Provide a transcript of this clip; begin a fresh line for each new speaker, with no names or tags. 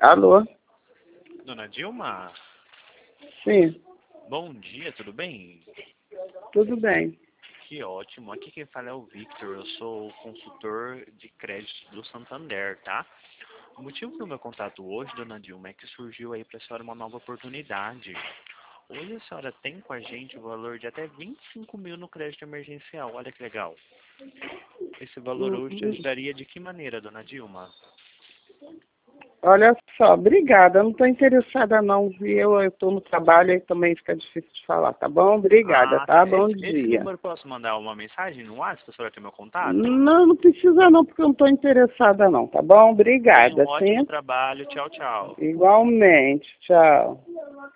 Alô?
Dona Dilma,
Sim,
bom dia, tudo bem?
tudo bem.
Que ótimo. Aqui quem fala é o Victor, eu sou o consultor de crédito do Santander, tá? O motivo do meu contato hoje, Dona Dilma, é que surgiu aí para a senhora uma nova oportunidade. Hoje a senhora tem com a gente o valor de até 25 mil no crédito emergencial, olha que legal. Esse valor hoje te
Hum,
ajudaria de que maneira, Dona Dilma?
Olha só, obrigada. Eu não estou interessada não. E eu estou no trabalho e também fica difícil de falar, tá bom? Obrigada,
Ah,
tá?
tá.
Bom
Esse
dia.
número posso mandar uma mensagem no WhatsApp para a senhora ter meu contato?
Não, não precisa não, porque eu não estou interessada não, tá bom?
Tenha um
Obrigada,
ótimo
sim?
trabalho, tchau, tchau.
Igualmente. Tchau.